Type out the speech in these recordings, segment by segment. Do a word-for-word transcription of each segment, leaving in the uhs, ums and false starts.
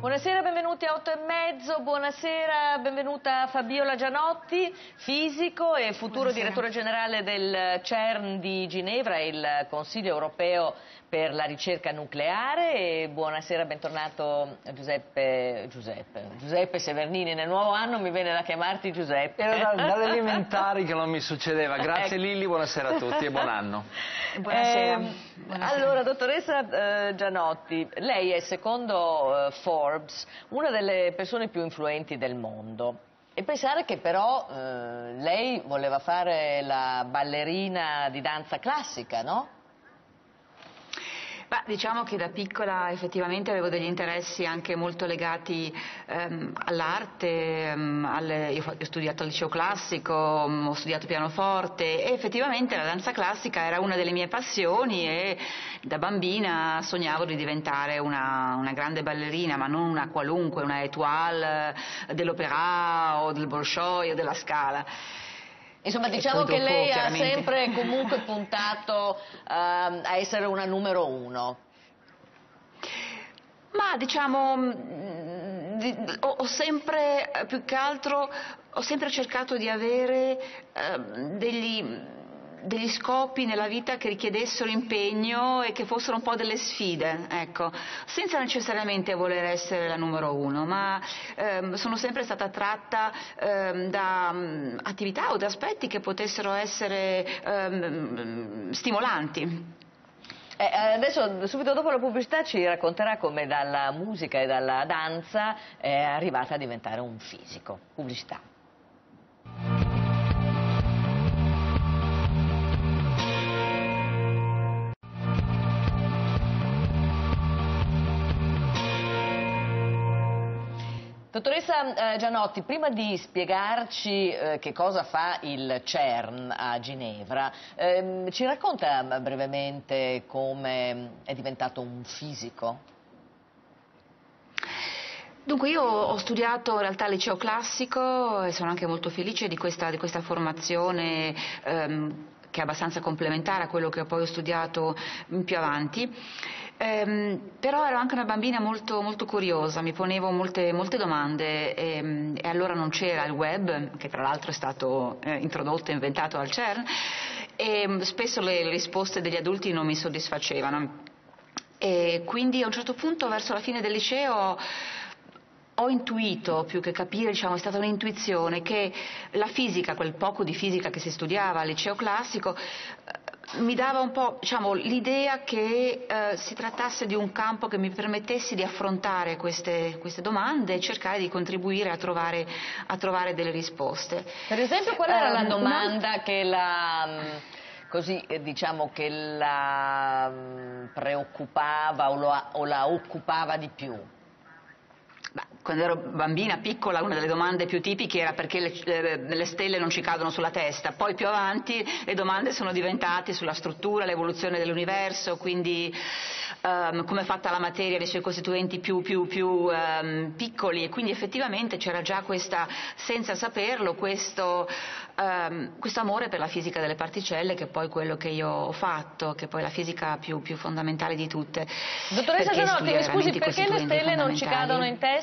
Buonasera, benvenuti a otto e mezzo, buonasera, benvenuta Fabiola Gianotti, fisico e futuro buonasera. Direttore generale del CERN di Ginevra, il Consiglio Europeo per la ricerca nucleare, e buonasera, bentornato Giuseppe, Giuseppe, Giuseppe Severnini. Nel nuovo anno mi viene da chiamarti Giuseppe. Era dalle elementari che non mi succedeva. Grazie Lilli, buonasera a tutti e buon anno. Buonasera. Eh, buonasera. Allora, dottoressa eh, Gianotti, lei è secondo eh, Forbes una delle persone più influenti del mondo. E pensare che però eh, lei voleva fare la ballerina di danza classica, no? Beh, diciamo che da piccola effettivamente avevo degli interessi anche molto legati ehm, all'arte, ehm, alle... io ho studiato al liceo classico, ho studiato pianoforte e effettivamente la danza classica era una delle mie passioni e da bambina sognavo di diventare una, una grande ballerina, ma non una qualunque, una étoile dell'opéra o del Bolshoi o della Scala. Insomma, diciamo che dopo, lei chiaramente... ha sempre comunque puntato uh, a essere una numero uno. Ma diciamo, ho, ho sempre, più che altro, ho sempre cercato di avere uh, degli... degli scopi nella vita che richiedessero impegno e che fossero un po' delle sfide, ecco, senza necessariamente voler essere la numero uno, ma ehm, sono sempre stata attratta ehm, da um, attività o da aspetti che potessero essere ehm, stimolanti. Eh, adesso, subito dopo la pubblicità, ci racconterà come dalla musica e dalla danza è arrivata a diventare un fisico. Pubblicità. Dottoressa eh, Gianotti, prima di spiegarci eh, che cosa fa il CERN a Ginevra, ehm, ci racconta brevemente come è diventato un fisico? Dunque, io ho studiato in realtà al liceo classico e sono anche molto felice di questa, di questa formazione ehm, che è abbastanza complementare a quello che poi ho studiato più avanti. Eh, però ero anche una bambina molto, molto curiosa, mi ponevo molte, molte domande e, e allora non c'era il web, che tra l'altro è stato eh, introdotto e inventato al CERN, e spesso le, le risposte degli adulti non mi soddisfacevano. E quindi a un certo punto, verso la fine del liceo, ho intuito, più che capire, diciamo, è stata un'intuizione che la fisica, quel poco di fisica che si studiava al liceo classico, mi dava un po', diciamo, l'idea che eh, si trattasse di un campo che mi permettesse di affrontare queste, queste domande e cercare di contribuire a trovare, a trovare delle risposte. Per esempio, qual era eh, la domanda una... che la... così diciamo che la preoccupava o, lo, o la occupava di più? Quando ero bambina, piccola, una delle domande più tipiche era perché le, le, le stelle non ci cadono sulla testa. Poi più avanti le domande sono diventate sulla struttura, l'evoluzione dell'universo, quindi um, come è fatta la materia, dei suoi costituenti più, più, più um, piccoli, e quindi effettivamente c'era già questa, senza saperlo, questo, um, questo amore per la fisica delle particelle, che è poi quello che io ho fatto, che è poi la fisica più, più fondamentale di tutte. Dottoressa Gianotti, mi scusi, perché le stelle non ci cadono in testa?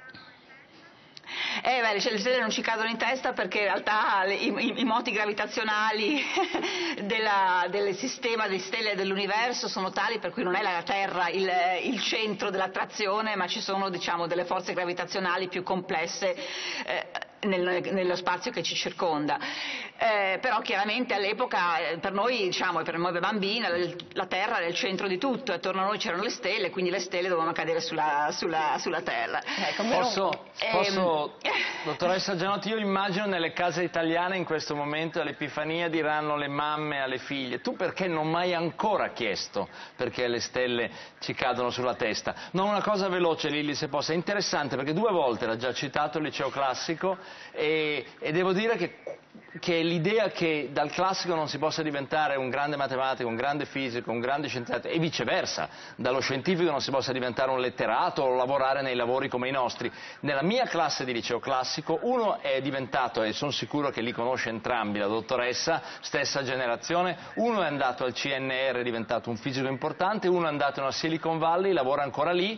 Eh beh, le stelle non ci cadono in testa perché in realtà le, i, i moti gravitazionali della, del sistema di stelle dell'universo sono tali per cui non è la Terra il, il centro dell'attrazione, ma ci sono, diciamo, delle forze gravitazionali più complesse eh, nel, nello spazio che ci circonda. Eh, però chiaramente all'epoca per noi, diciamo, per noi bambini, la Terra era il centro di tutto, attorno a noi c'erano le stelle, quindi le stelle dovevano cadere sulla, sulla, sulla Terra. Ecco, posso, eh, posso dottoressa Gianotti, io immagino nelle case italiane in questo momento all'Epifania diranno le mamme alle figlie: tu perché non mi hai ancora chiesto perché le stelle ci cadono sulla testa? No, una cosa veloce, Lilli, se posso, è interessante perché due volte era già citato il liceo classico e, e devo dire che che l'idea che dal classico non si possa diventare un grande matematico, un grande fisico, un grande scienziato e viceversa, dallo scientifico non si possa diventare un letterato o lavorare nei lavori come i nostri. Nella mia classe di liceo classico uno è diventato, e sono sicuro che li conosce entrambi, la dottoressa, stessa generazione, uno è andato al C N R, è diventato un fisico importante, uno è andato nella Silicon Valley, lavora ancora lì,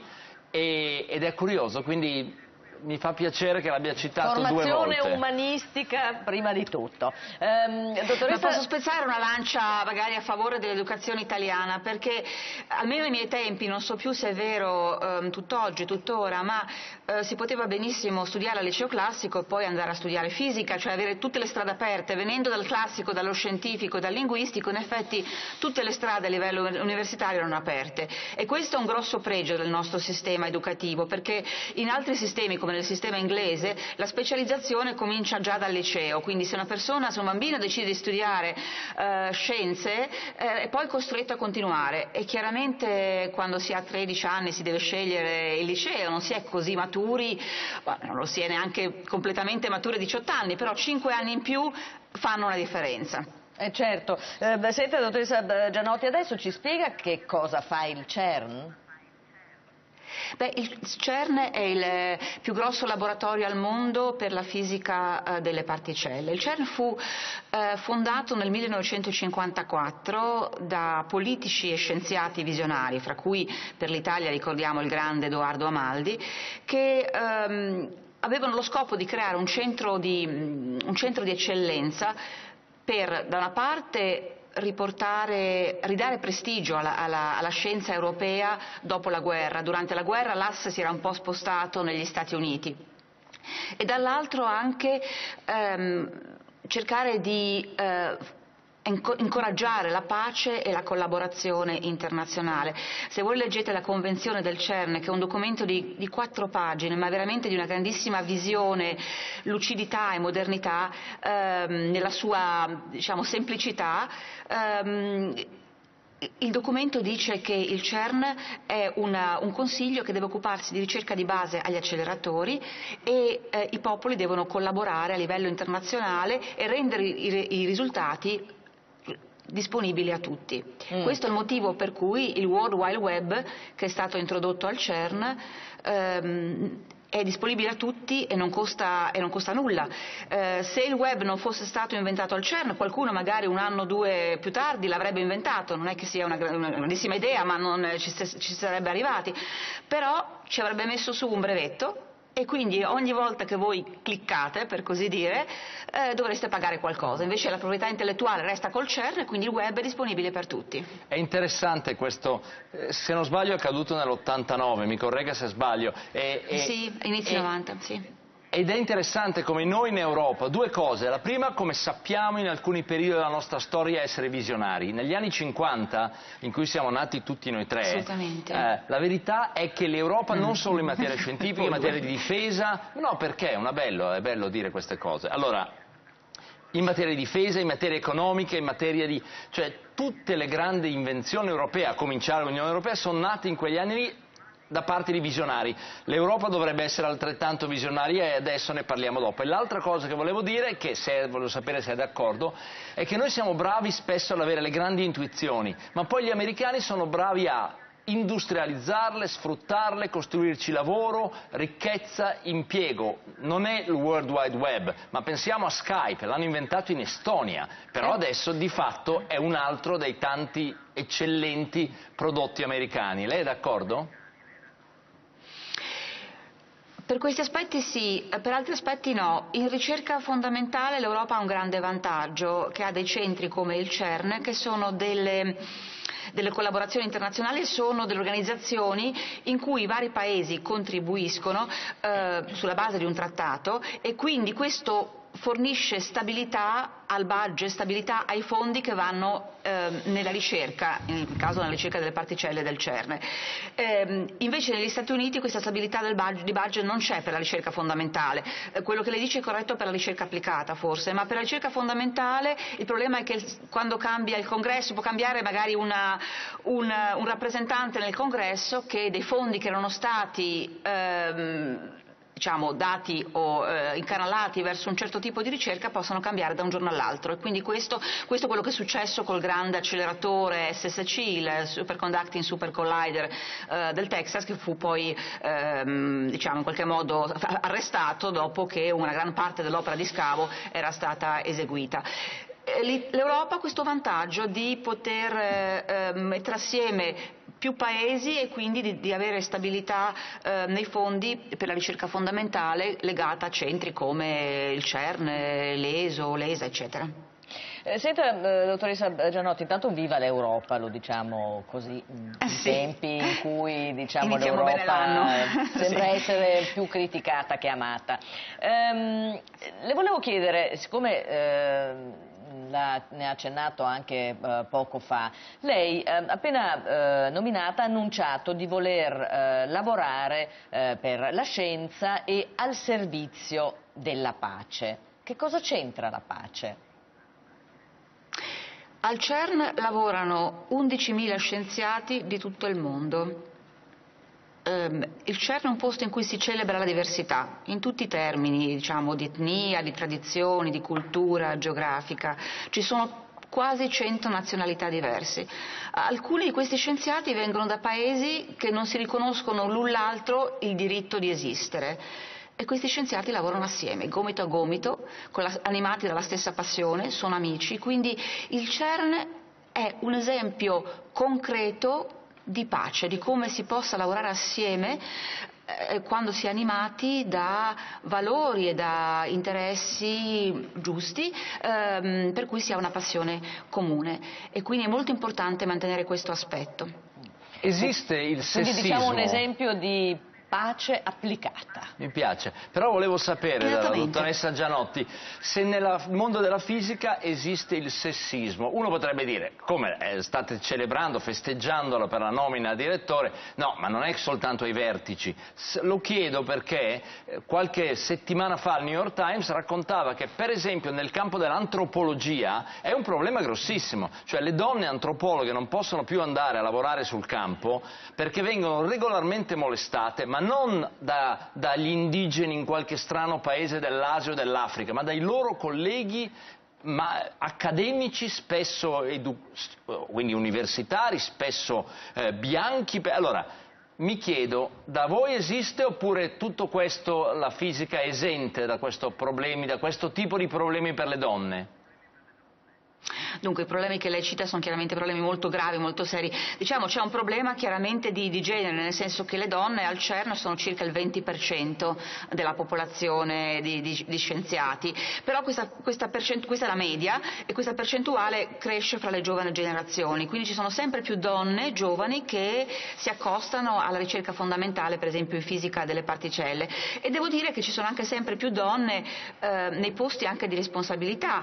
e, ed è curioso, quindi mi fa piacere che l'abbia citato due volte. Formazione umanistica prima di tutto. Ehm, dottoressa... Ma posso spezzare una lancia magari a favore dell'educazione italiana, perché almeno ai miei tempi, non so più se è vero ehm, tutt'oggi, tuttora, ma eh, si poteva benissimo studiare al liceo classico e poi andare a studiare fisica, cioè avere tutte le strade aperte. Venendo dal classico, dallo scientifico, dal linguistico, in effetti tutte le strade a livello universitario erano aperte, e questo è un grosso pregio del nostro sistema educativo, perché in altri sistemi come nel sistema inglese la specializzazione comincia già dal liceo, quindi se una persona, se un bambino decide di studiare eh, scienze eh, è poi costretto a continuare, e chiaramente quando si ha tredici anni si deve scegliere il liceo, non si è così maturi, non lo si è neanche completamente maturi a diciotto anni, però cinque anni in più fanno una differenza. Eh certo. Eh, senta, dottoressa Gianotti, adesso ci spiega che cosa fa il CERN? Beh, il CERN è il più grosso laboratorio al mondo per la fisica eh, delle particelle. Il CERN fu eh, fondato nel millenovecentocinquantaquattro da politici e scienziati visionari, fra cui per l'Italia ricordiamo il grande Edoardo Amaldi, che ehm, avevano lo scopo di creare un centro di, un centro di eccellenza per, da una parte, riportare, ridare prestigio alla, alla, alla scienza europea dopo la guerra. Durante la guerra l'asse si era un po' spostato negli Stati Uniti, e dall'altro anche ehm, cercare di eh, incoraggiare la pace e la collaborazione internazionale. Se voi leggete la Convenzione del CERN, che è un documento di, di quattro pagine, ma veramente di una grandissima visione, lucidità e modernità ehm, nella sua, diciamo, semplicità, ehm, il documento dice che il CERN è una, un consiglio che deve occuparsi di ricerca di base agli acceleratori, e eh, i popoli devono collaborare a livello internazionale e rendere i, i risultati disponibili a tutti. Mm. Questo è il motivo per cui il World Wide Web, che è stato introdotto al CERN, ehm, è disponibile a tutti e non costa, e non costa nulla. Eh, se il web non fosse stato inventato al CERN, qualcuno magari un anno o due più tardi l'avrebbe inventato. Non è che sia una, una grandissima idea, ma non ci, ci sarebbe arrivati, però ci avrebbe messo su un brevetto, e quindi ogni volta che voi cliccate, per così dire, eh, dovreste pagare qualcosa. Invece la proprietà intellettuale resta col CERN, e quindi il web è disponibile per tutti. È interessante questo, eh, se non sbaglio è accaduto nell'ottantanove, mi corregga se sbaglio. E, e, sì, inizio e, novanta, sì. Ed è interessante come noi in Europa, due cose: la prima, come sappiamo in alcuni periodi della nostra storia essere visionari. Negli anni cinquanta, in cui siamo nati tutti noi tre, eh, la verità è che l'Europa, non solo in materia scientifica, in materia di difesa, no, perché è una bello, è bello dire queste cose. Allora, in materia di difesa, in materia economica, in materia di... cioè tutte le grandi invenzioni europee, a cominciare dall'Unione Europea, sono nate in quegli anni lì da parte di visionari. L'Europa dovrebbe essere altrettanto visionaria, e adesso ne parliamo dopo. E l'altra cosa che volevo dire, che se, volevo sapere se è d'accordo, è che noi siamo bravi spesso ad avere le grandi intuizioni, ma poi gli americani sono bravi a industrializzarle, sfruttarle, costruirci lavoro, ricchezza, impiego. Non è il World Wide Web, ma pensiamo a Skype, l'hanno inventato in Estonia, però adesso di fatto è un altro dei tanti eccellenti prodotti americani. Lei è d'accordo? Per questi aspetti sì, per altri aspetti no. In ricerca fondamentale l'Europa ha un grande vantaggio, che ha dei centri come il CERN, che sono delle, delle collaborazioni internazionali, sono delle organizzazioni in cui i vari paesi contribuiscono eh, sulla base di un trattato, e quindi questo fornisce stabilità al budget, stabilità ai fondi che vanno eh, nella ricerca, nel caso nella ricerca delle particelle del CERN. Eh, invece negli Stati Uniti questa stabilità del budget, di budget non c'è per la ricerca fondamentale. Eh, quello che lei dice è corretto per la ricerca applicata forse, ma per la ricerca fondamentale il problema è che quando cambia il congresso, può cambiare magari una, un, un rappresentante nel congresso, che dei fondi che erano stati ehm, diciamo, dati o eh, incanalati verso un certo tipo di ricerca possono cambiare da un giorno all'altro, e quindi questo, questo è quello che è successo col grande acceleratore S S C, il Superconducting Super Collider eh, del Texas, che fu poi ehm, diciamo in qualche modo arrestato dopo che una gran parte dell'opera di scavo era stata eseguita. L'Europa ha questo vantaggio di poter eh, mettere assieme più paesi e quindi di, di avere stabilità eh, nei fondi per la ricerca fondamentale legata a centri come il CERN, l'E S O, l'E S A, eccetera. Eh, senta, eh, dottoressa Gianotti, intanto viva l'Europa, lo diciamo così, in eh sì. tempi in cui diciamo, l'Europa sembra sì. essere più criticata che amata. Ehm, le volevo chiedere, siccome eh, la, ne ha accennato anche eh, poco fa, lei eh, appena eh, nominata ha annunciato di voler eh, lavorare eh, per la scienza e al servizio della pace. Che cosa c'entra la pace? Al CERN lavorano undicimila scienziati di tutto il mondo. Um, il CERN è un posto in cui si celebra la diversità, in tutti i termini, diciamo, di etnia, di tradizioni, di cultura geografica. Ci sono quasi cento nazionalità diverse. Alcuni di questi scienziati vengono da paesi che non si riconoscono l'un l'altro il diritto di esistere. E questi scienziati lavorano assieme, gomito a gomito, la, animati dalla stessa passione, sono amici, quindi il CERN è un esempio concreto di pace, di come si possa lavorare assieme eh, quando si è animati da valori e da interessi giusti, ehm, per cui si ha una passione comune. E quindi è molto importante mantenere questo aspetto. Esiste il sessismo? Quindi diciamo un esempio di pace applicata. Mi piace, però volevo sapere dalla dottoressa Gianotti se nel mondo della fisica esiste il sessismo. Uno potrebbe dire, come eh, state celebrando, festeggiandolo per la nomina a direttore, no, ma non è soltanto ai vertici. S lo chiedo perché eh, qualche settimana fa il New York Times raccontava che per esempio nel campo dell'antropologia è un problema grossissimo, cioè le donne antropologhe non possono più andare a lavorare sul campo perché vengono regolarmente molestate, ma non da, dagli indigeni in qualche strano paese dell'Asia o dell'Africa, ma dai loro colleghi ma accademici, spesso quindi universitari, spesso eh, bianchi. Allora, mi chiedo, da voi esiste oppure tutto questo, la fisica è esente da, questo problemi, da questo tipo di problemi per le donne? Dunque i problemi che lei cita sono chiaramente problemi molto gravi, molto seri. Diciamo c'è un problema chiaramente di, di genere, nel senso che le donne al CERN sono circa il venti per cento della popolazione di, di, di scienziati, però questa, questa, questa è la media e questa percentuale cresce fra le giovani generazioni, quindi ci sono sempre più donne giovani che si accostano alla ricerca fondamentale, per esempio in fisica delle particelle, e devo dire che ci sono anche sempre più donne eh, nei posti anche di responsabilità.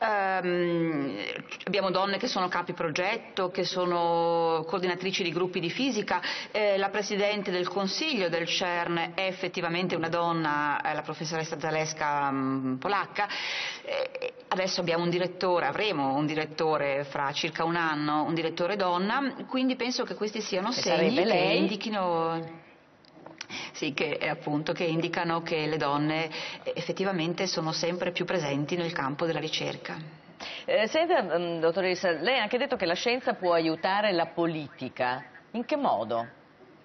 Um, Abbiamo donne che sono capi progetto, che sono coordinatrici di gruppi di fisica, eh, la presidente del consiglio del CERN è effettivamente una donna, è la professoressa Zalewska mh, polacca, eh, adesso abbiamo un direttore, avremo un direttore fra circa un anno, un direttore donna, quindi penso che questi siano che segni che lei? indichino... Sì, che, appunto, che indicano che le donne effettivamente sono sempre più presenti nel campo della ricerca. Eh, senta, dottoressa, lei ha anche detto che la scienza può aiutare la politica. In che modo?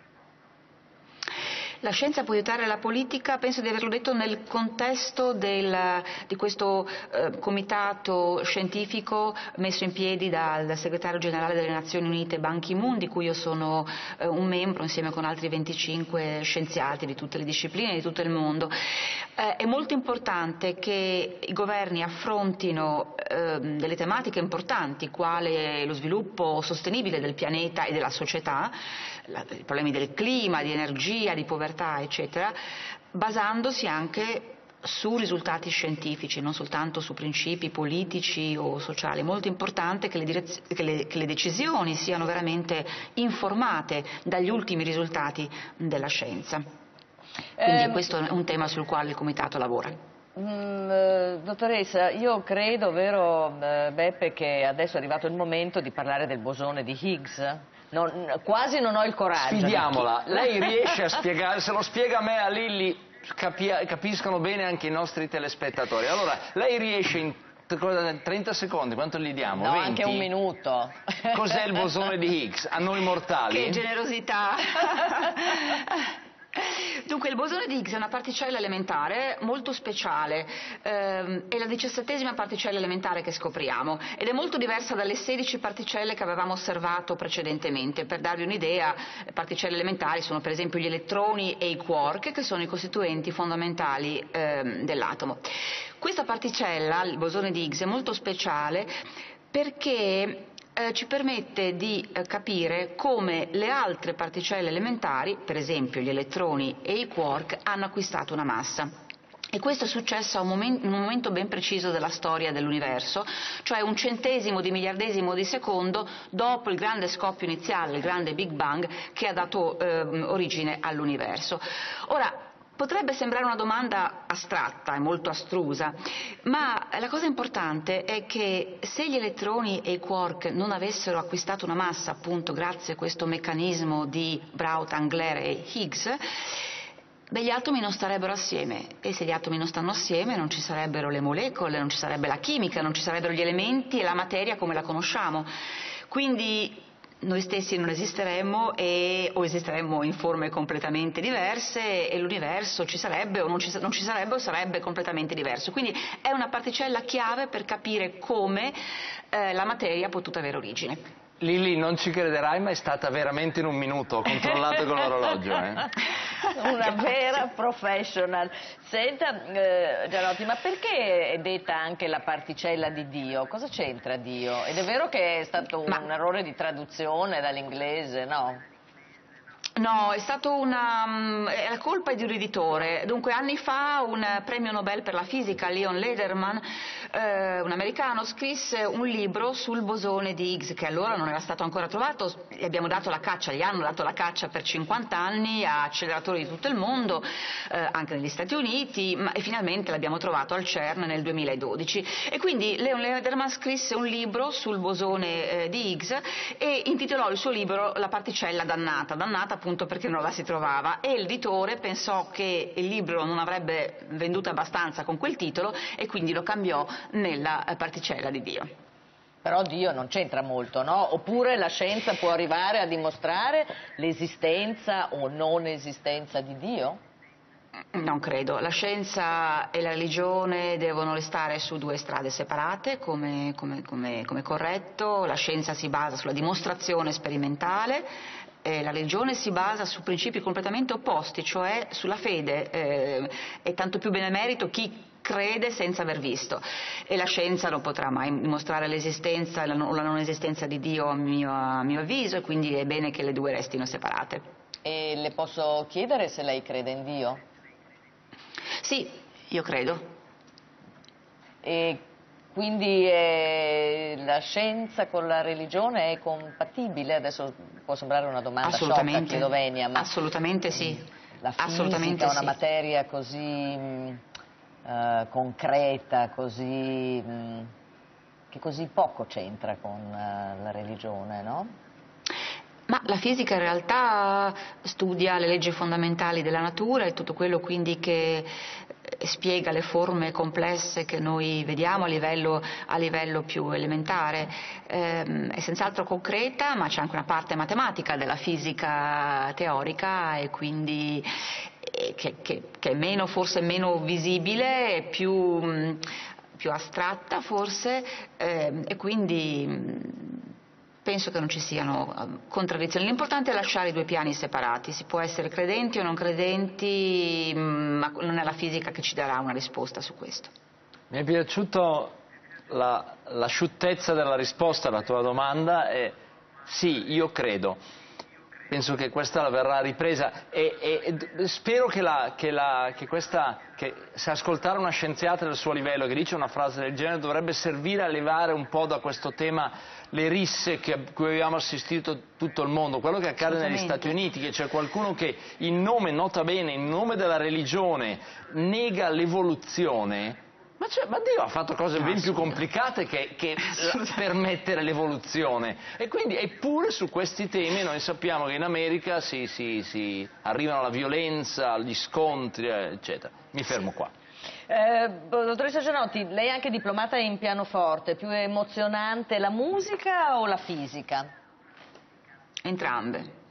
La scienza può aiutare la politica, penso di averlo detto nel contesto del, di questo eh, comitato scientifico messo in piedi dal segretario generale delle Nazioni Unite Ban Ki-moon, di cui io sono eh, un membro insieme con altri venticinque scienziati di tutte le discipline di tutto il mondo. Eh, è molto importante che i governi affrontino eh, delle tematiche importanti, quale lo sviluppo sostenibile del pianeta e della società, la, i problemi del clima, di energia, di povertà, eccetera, basandosi anche su risultati scientifici, non soltanto su principi politici o sociali. È molto importante che le, che le, che le decisioni siano veramente informate dagli ultimi risultati della scienza. Quindi eh, questo è un tema sul quale il Comitato lavora. Mm, eh, dottoressa, io credo, vero eh, Beppe, che adesso è arrivato il momento di parlare del bosone di Higgs? Non, quasi non ho il coraggio. Sfidiamola, lei riesce a spiegare, se lo spiega a me, a Lilli, capi capiscono bene anche i nostri telespettatori. Allora, lei riesce in trenta secondi, quanto gli diamo? No, venti? Anche un minuto. Cos'è il bosone di Higgs? A noi mortali? Che generosità! Dunque, il bosone di Higgs è una particella elementare molto speciale, ehm, è la diciassettesima particella elementare che scopriamo ed è molto diversa dalle sedici particelle che avevamo osservato precedentemente. Per darvi un'idea, particelle elementari sono per esempio gli elettroni e i quark, che sono i costituenti fondamentali ehm, dell'atomo. Questa particella, il bosone di Higgs, è molto speciale perché Eh, ci permette di eh, capire come le altre particelle elementari, per esempio gli elettroni e i quark, hanno acquistato una massa. E questo è successo a un momento, in un momento ben preciso della storia dell'universo, cioè un centesimo di miliardesimo di secondo dopo il grande scoppio iniziale, il grande Big Bang, che ha dato eh, origine all'universo. Ora, potrebbe sembrare una domanda astratta e molto astrusa, ma la cosa importante è che se gli elettroni e i quark non avessero acquistato una massa, appunto grazie a questo meccanismo di Braut, Angler e Higgs, beh, gli atomi non starebbero assieme, e se gli atomi non stanno assieme non ci sarebbero le molecole, non ci sarebbe la chimica, non ci sarebbero gli elementi e la materia come la conosciamo. Quindi noi stessi non esisteremmo e, o esisteremmo in forme completamente diverse e l'universo ci sarebbe o non ci, non ci sarebbe o sarebbe completamente diverso. Quindi è una particella chiave per capire come eh, la materia ha potuto avere origine. Lilli, non ci crederai, ma è stata veramente in un minuto, ho controllato con l'orologio. Eh. Una vera professional. Senta, eh, Gianotti, ma perché è detta anche la particella di Dio? Cosa c'entra Dio? Ed è vero che è stato un ma... errore di traduzione dall'inglese, no? No, è stato una è la colpa di un editore. Dunque, anni fa un premio Nobel per la fisica, Leon Lederman, eh, un americano, scrisse un libro sul bosone di Higgs, che allora non era stato ancora trovato. Gli abbiamo dato la caccia, gli hanno dato la caccia per cinquanta anni a acceleratori di tutto il mondo, eh, anche negli Stati Uniti, ma, e finalmente l'abbiamo trovato al CERN nel duemiladodici. E quindi Leon Lederman scrisse un libro sul bosone eh, di Higgs e intitolò il suo libro La particella dannata, dannata appunto perché non la si trovava, e l'editore pensò che il libro non avrebbe venduto abbastanza con quel titolo e quindi lo cambiò nella particella di Dio. Però Dio non c'entra molto, no? Oppure la scienza può arrivare a dimostrare l'esistenza o non esistenza di Dio? Non credo, la scienza e la religione devono restare su due strade separate, come, come, come, come corretto. La scienza si basa sulla dimostrazione sperimentale, eh, la religione si basa su principi completamente opposti, cioè sulla fede, eh, e tanto più benemerito chi crede senza aver visto, e la scienza non potrà mai dimostrare l'esistenza o la non esistenza di Dio a mio, a mio avviso, e quindi è bene che le due restino separate. E le posso chiedere se lei crede in Dio? Sì, io credo. E quindi eh, la scienza con la religione è compatibile? Adesso può sembrare una domanda sciocca, chiedo venia, ma assolutamente sì. La fisica assolutamente è una sì. materia così mh, uh, concreta, così, mh, che così poco c'entra con uh, la religione, no? Ma la fisica in realtà studia le leggi fondamentali della natura e tutto quello quindi che spiega le forme complesse che noi vediamo a livello, a livello più elementare. Eh, è senz'altro concreta, ma c'è anche una parte matematica della fisica teorica e quindi eh, che, che, che è meno, forse meno visibile, più, mh, più astratta forse, eh, e quindi mh, penso che non ci siano contraddizioni. L'importante è lasciare i due piani separati. Si può essere credenti o non credenti, ma non è la fisica che ci darà una risposta su questo. Mi è piaciuto la, l'asciuttezza della risposta alla tua domanda. E sì, io credo. Penso che questa la verrà ripresa e, e, e spero che, la, che, la, che questa, che se ascoltare una scienziata del suo livello che dice una frase del genere dovrebbe servire a levare un po' da questo tema le risse che, a cui abbiamo assistito tutto il mondo, quello che accade negli Stati Uniti, che c'è qualcuno che in nome, nota bene, in nome della religione nega l'evoluzione. Ma, cioè, ma Dio ha fatto cose ben più complicate che, che permettere l'evoluzione, e quindi eppure su questi temi noi sappiamo che in America si, si, si arrivano alla violenza, agli scontri, eccetera. Mi fermo qua. Eh, dottoressa Gianotti, lei è anche diplomata in pianoforte, più emozionante la musica o la fisica? Entrambe.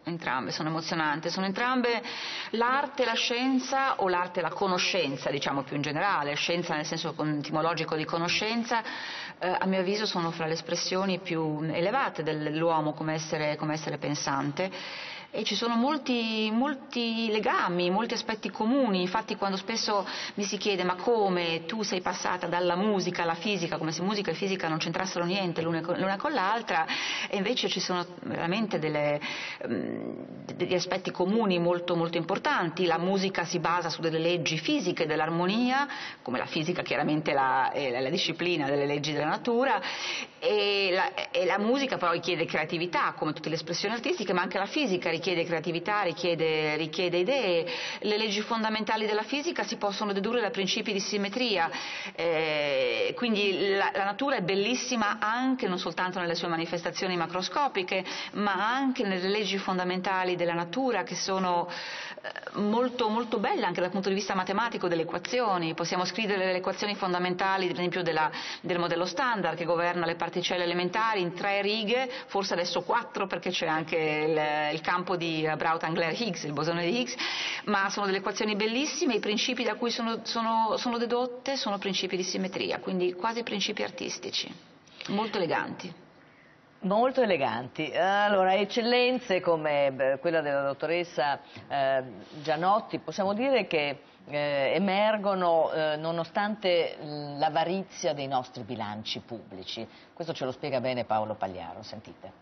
Entrambe sono emozionanti, sono entrambe l'arte e la scienza, o l'arte e la conoscenza, diciamo più in generale. Scienza nel senso etimologico di conoscenza, eh, a mio avviso sono fra le espressioni più elevate dell'uomo come essere, come essere pensante. E ci sono molti, molti legami, molti aspetti comuni. Infatti quando spesso mi si chiede ma come tu sei passata dalla musica alla fisica, come se musica e fisica non c'entrassero niente l'una con l'altra, e invece ci sono veramente delle, um, degli aspetti comuni molto, molto importanti. La musica si basa su delle leggi fisiche dell'armonia, come la fisica chiaramente la, è la disciplina delle leggi della natura, e la, e la musica però richiede creatività come tutte le espressioni artistiche, ma anche la fisica richiede creatività, richiede, richiede idee. Le leggi fondamentali della fisica si possono dedurre da principi di simmetria, eh, quindi la, la natura è bellissima anche non soltanto nelle sue manifestazioni macroscopiche, ma anche nelle leggi fondamentali della natura, che sono eh, molto, molto belle anche dal punto di vista matematico delle equazioni. Possiamo scrivere le equazioni fondamentali, per esempio della, del modello standard che governa le particelle elementari in tre righe, forse adesso quattro perché c'è anche il, il campo di Braut-Angler-Higgs, il bosone di Higgs, ma sono delle equazioni bellissime. I principi da cui sono, sono, sono dedotte sono principi di simmetria, quindi quasi principi artistici, molto eleganti. Molto eleganti. Allora, eccellenze come beh, quella della dottoressa eh, Gianotti, possiamo dire che eh, emergono eh, nonostante l'avarizia dei nostri bilanci pubblici. Questo ce lo spiega bene Paolo Pagliaro, sentite.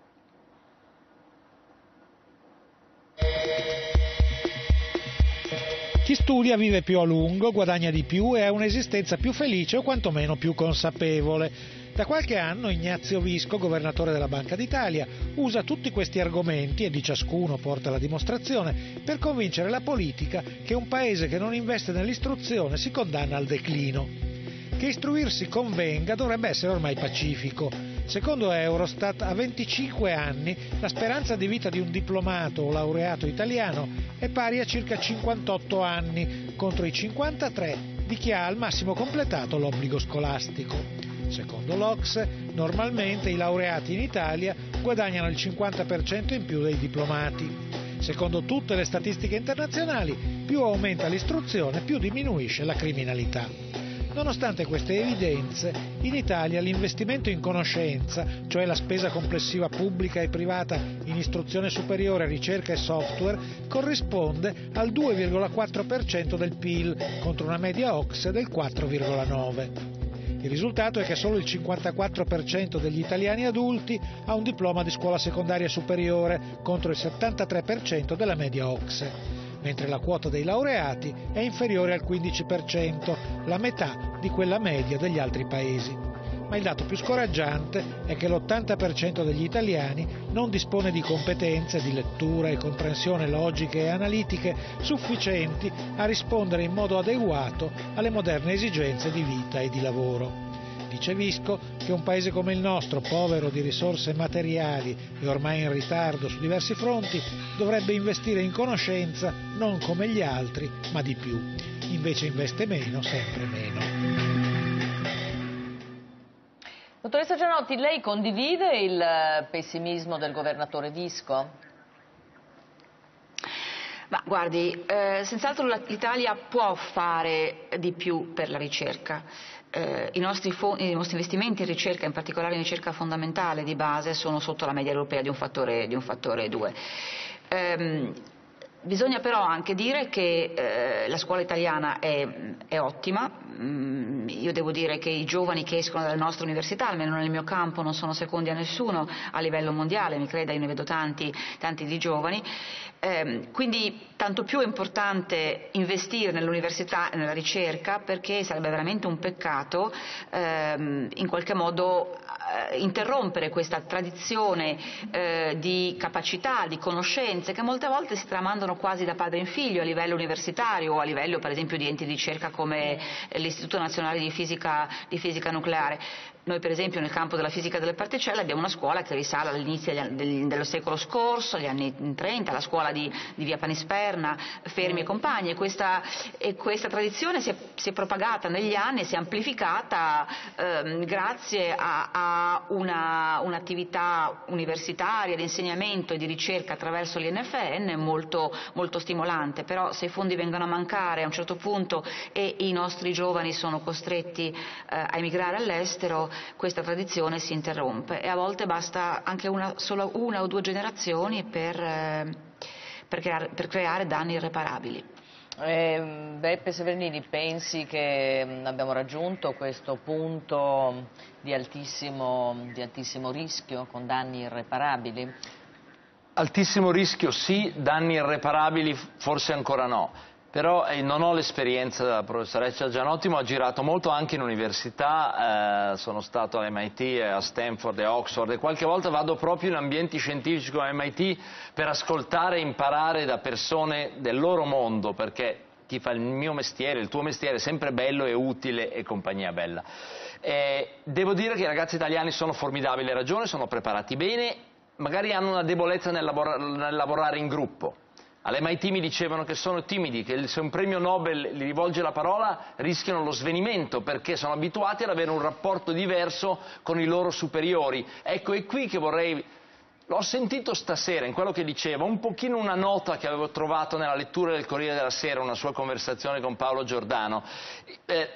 Chi studia vive più a lungo, guadagna di più e ha un'esistenza più felice o quantomeno più consapevole. Da qualche anno Ignazio Visco, governatore della Banca d'Italia, usa tutti questi argomenti, e di ciascuno porta la dimostrazione, per convincere la politica che un paese che non investe nell'istruzione si condanna al declino. Che istruirsi convenga dovrebbe essere ormai pacifico. Secondo Eurostat, a venticinque anni la speranza di vita di un diplomato o laureato italiano è pari a circa cinquantotto anni, contro i cinquantatré di chi ha al massimo completato l'obbligo scolastico. Secondo l'O C S E, normalmente i laureati in Italia guadagnano il cinquanta per cento in più dei diplomati. Secondo tutte le statistiche internazionali, più aumenta l'istruzione, più diminuisce la criminalità. Nonostante queste evidenze, in Italia l'investimento in conoscenza, cioè la spesa complessiva pubblica e privata in istruzione superiore, ricerca e software, corrisponde al due virgola quattro per cento del P I L, contro una media O C S E del quattro virgola nove per cento. Il risultato è che solo il cinquantaquattro per cento degli italiani adulti ha un diploma di scuola secondaria superiore, contro il settantatré per cento della media O C S E, mentre la quota dei laureati è inferiore al quindici per cento, la metà di quella media degli altri paesi. Ma il dato più scoraggiante è che l'ottanta per cento degli italiani non dispone di competenze di lettura e comprensione logiche e analitiche sufficienti a rispondere in modo adeguato alle moderne esigenze di vita e di lavoro. Dice Visco che un paese come il nostro, povero di risorse materiali e ormai in ritardo su diversi fronti, dovrebbe investire in conoscenza non come gli altri, ma di più. Invece investe meno, sempre meno. Dottoressa Gianotti, lei condivide il pessimismo del governatore Visco? Ma guardi, eh, senz'altro l'Italia può fare di più per la ricerca. Eh, i, nostri i nostri investimenti in ricerca, in particolare in ricerca fondamentale di base, sono sotto la media europea di un fattore, di un fattore due. Eh, Bisogna però anche dire che eh, la scuola italiana è, è ottima. Mm, io devo dire che i giovani che escono dalle nostre università, almeno nel mio campo, non sono secondi a nessuno a livello mondiale, mi creda, io ne vedo tanti, tanti di giovani. Eh, quindi tanto più è importante investire nell'università e nella ricerca, perché sarebbe veramente un peccato ehm, in qualche modo eh, interrompere questa tradizione eh, di capacità, di conoscenze che molte volte si tramandano quasi da padre in figlio a livello universitario o a livello per esempio di enti di ricerca come l'Istituto Nazionale di Fisica, di Fisica Nucleare. Noi per esempio nel campo della fisica delle particelle abbiamo una scuola che risale all'inizio dello secolo scorso, agli anni trenta, la scuola di, di via Panisperna, Fermi e compagni, e questa, e questa tradizione si è, si è propagata negli anni e si è amplificata ehm, grazie a, a una, un'attività universitaria di insegnamento e di ricerca attraverso l'I N F N molto, molto stimolante. Però se i fondi vengono a mancare a un certo punto e i nostri giovani sono costretti eh, a emigrare all'estero, questa tradizione si interrompe e a volte basta anche una, solo una o due generazioni per, eh, per, creare, per creare danni irreparabili. Eh, Beppe Severnini, pensi che abbiamo raggiunto questo punto di altissimo, di altissimo rischio con danni irreparabili? Altissimo rischio sì, danni irreparabili forse ancora no. Però eh, non ho l'esperienza della professoressa Gianotti, ma ho girato molto anche in università, eh, sono stato all'M I T, a Stanford e Oxford, e qualche volta vado proprio in ambienti scientifici come l'M I T per ascoltare e imparare da persone del loro mondo, perché chi fa il mio mestiere, il tuo mestiere, è sempre bello e utile e compagnia bella. Eh, devo dire che i ragazzi italiani sono formidabili, hai ragione, sono preparati bene, magari hanno una debolezza nel, labor nel lavorare in gruppo. All'M I T mi dicevano che sono timidi, che se un premio Nobel gli rivolge la parola rischiano lo svenimento perché sono abituati ad avere un rapporto diverso con i loro superiori. Ecco, è qui che vorrei... L'ho sentito stasera in quello che diceva, un pochino una nota che avevo trovato nella lettura del Corriere della Sera, una sua conversazione con Paolo Giordano. Eh,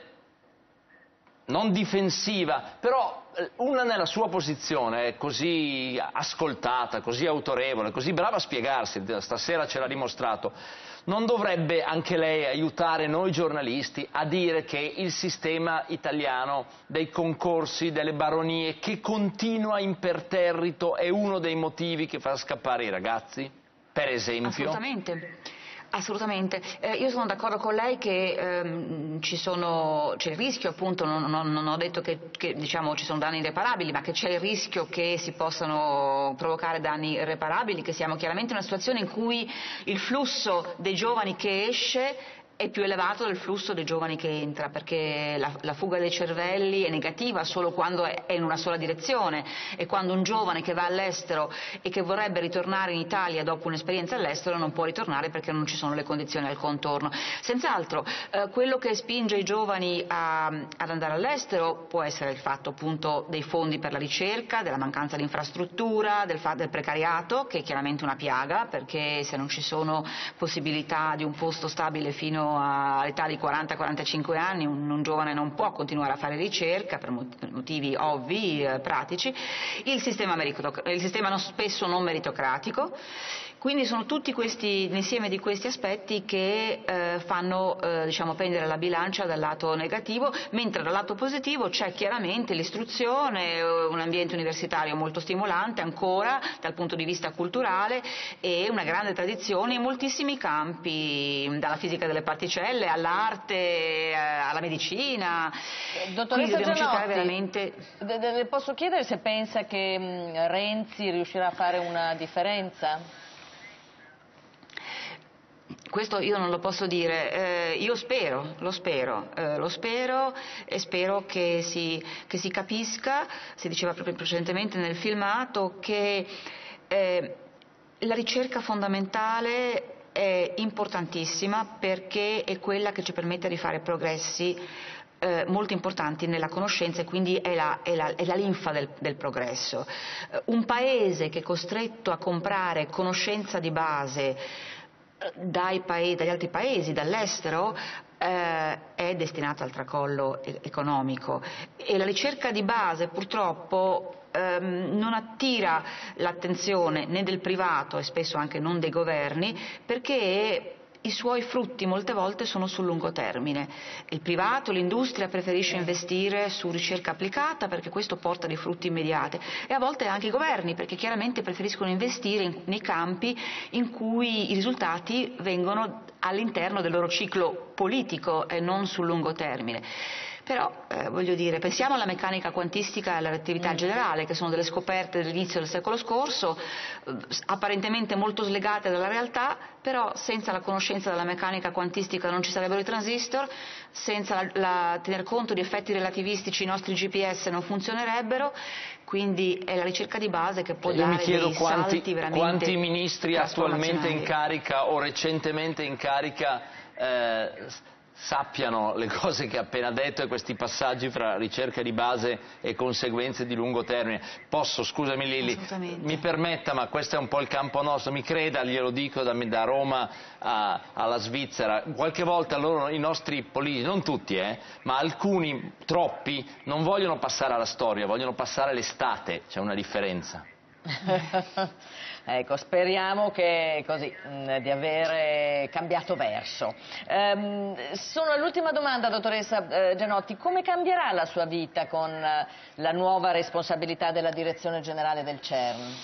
non difensiva, però una nella sua posizione così ascoltata, così autorevole, così brava a spiegarsi, stasera ce l'ha dimostrato, non dovrebbe anche lei aiutare noi giornalisti a dire che il sistema italiano dei concorsi, delle baronie, che continua imperterrito, è uno dei motivi che fa scappare i ragazzi, per esempio? Assolutamente. Assolutamente, eh, io sono d'accordo con lei che ehm, ci sono, c'è il rischio, appunto, non, non, non ho detto che, che diciamo, ci sono danni irreparabili, ma che c'è il rischio che si possano provocare danni irreparabili, che siamo chiaramente in una situazione in cui il flusso dei giovani che esce è più elevato del flusso dei giovani che entra, perché la, la fuga dei cervelli è negativa solo quando è, è in una sola direzione, e quando un giovane che va all'estero e che vorrebbe ritornare in Italia dopo un'esperienza all'estero non può ritornare perché non ci sono le condizioni al contorno. Senz'altro eh, quello che spinge i giovani a, ad andare all'estero può essere il fatto appunto dei fondi per la ricerca, della mancanza di infrastruttura, del, del precariato, che è chiaramente una piaga, perché se non ci sono possibilità di un posto stabile fino all'età di quaranta quarantacinque anni un, un giovane non può continuare a fare ricerca per motivi ovvi, eh, pratici, il sistema, il sistema non, spesso non meritocratico. Quindi sono tutti questi, l'insieme di questi aspetti che eh, fanno eh, diciamo, pendere la bilancia dal lato negativo, mentre dal lato positivo c'è chiaramente l'istruzione, un ambiente universitario molto stimolante ancora dal punto di vista culturale e una grande tradizione in moltissimi campi, dalla fisica delle particelle all'arte, eh, alla medicina. Dottoressa Gianotti, veramente... le posso chiedere se pensa che mh, Renzi riuscirà a fare una differenza? Questo io non lo posso dire, eh, io spero, lo spero, eh, lo spero e spero che si, che si capisca, si diceva proprio precedentemente nel filmato, che eh, la ricerca fondamentale è importantissima perché è quella che ci permette di fare progressi eh, molto importanti nella conoscenza e quindi è la, è la, è la linfa del, del progresso. Eh, un paese che è costretto a comprare conoscenza di base dai paesi, dagli altri paesi, dall'estero, eh, è destinato al tracollo e- economico e la ricerca di base purtroppo ehm, non attira l'attenzione né del privato e spesso anche non dei governi perché i suoi frutti molte volte sono sul lungo termine. Il privato, l'industria preferisce investire su ricerca applicata perché questo porta dei frutti immediati e a volte anche i governi perché chiaramente preferiscono investire in, nei campi in cui i risultati vengono all'interno del loro ciclo politico e non sul lungo termine. Però, eh, voglio dire, pensiamo alla meccanica quantistica e alla relatividà generale, che sono delle scoperte dell'inizio del secolo scorso, eh, apparentemente molto slegate dalla realtà, però senza la conoscenza della meccanica quantistica non ci sarebbero i transistor, senza la, la, tener conto di effetti relativistici i nostri G P S non funzionerebbero, quindi è la ricerca di base che può Io dare mi chiedo dei quanti, salti veramente quanti ministri attualmente in trasformazionali. carica o recentemente in carica eh, sappiano le cose che ha appena detto e questi passaggi fra ricerca di base e conseguenze di lungo termine. Posso, scusami Lilli, mi permetta, ma questo è un po' il campo nostro, mi creda, glielo dico da, da Roma a, alla Svizzera, qualche volta loro, i nostri politici, non tutti, eh, ma alcuni, troppi, non vogliono passare alla storia, vogliono passare l'estate, c'è una differenza. Ecco, speriamo che, così, mh, di avere cambiato verso. Ehm, sono all'ultima domanda, dottoressa eh, Gianotti. Come cambierà la sua vita con eh, la nuova responsabilità della direzione generale del CERN?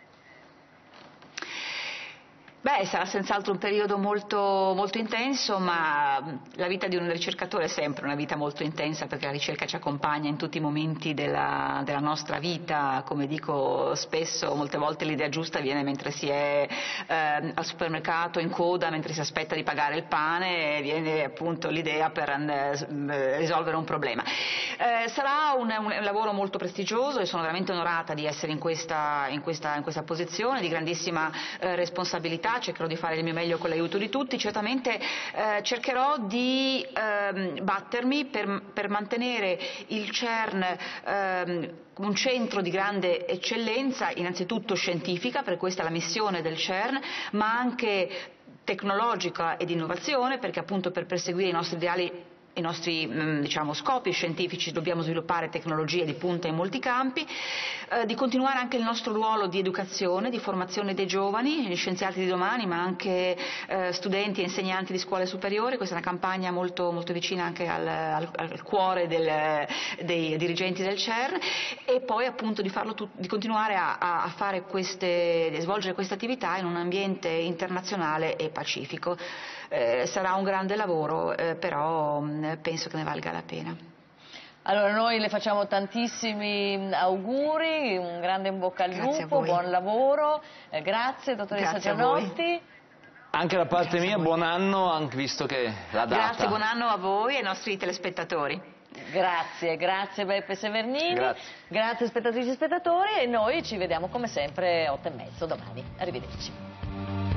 Beh, sarà senz'altro un periodo molto, molto intenso, ma la vita di un ricercatore è sempre una vita molto intensa, perché la ricerca ci accompagna in tutti i momenti della, della nostra vita. Come dico spesso, molte volte l'idea giusta viene mentre si è eh, al supermercato in coda, mentre si aspetta di pagare il pane, e viene appunto l'idea per eh, risolvere un problema. Eh, sarà un, un lavoro molto prestigioso e sono veramente onorata di essere in questa, in questa, in questa posizione di grandissima eh, responsabilità. Cercherò di fare il mio meglio con l'aiuto di tutti, certamente eh, cercherò di ehm, battermi per, per mantenere il CERN ehm, un centro di grande eccellenza, innanzitutto scientifica, perché questa è la missione del CERN, ma anche tecnologica ed innovazione, perché appunto per perseguire i nostri ideali, i nostri diciamo, scopi scientifici dobbiamo sviluppare tecnologie di punta in molti campi, eh, di continuare anche il nostro ruolo di educazione, di formazione dei giovani, gli scienziati di domani, ma anche eh, studenti e insegnanti di scuole superiori. Questa è una campagna molto, molto vicina anche al, al, al cuore del, dei dirigenti del CERN, e poi appunto di, farlo tu, di continuare a, a fare queste, di svolgere queste attività in un ambiente internazionale e pacifico. Eh, sarà un grande lavoro, eh, però mh, penso che ne valga la pena. Allora noi le facciamo tantissimi auguri, un grande in bocca al Grazie lupo, buon lavoro, eh, grazie dottoressa Grazie Gianotti. Anche da parte Grazie mia buon anno, anche visto che la data. Grazie, buon anno a voi e ai nostri telespettatori. Grazie, grazie Beppe Severnini, Grazie. grazie spettatrici e spettatori, e noi ci vediamo come sempre otto e mezzo domani. Arrivederci.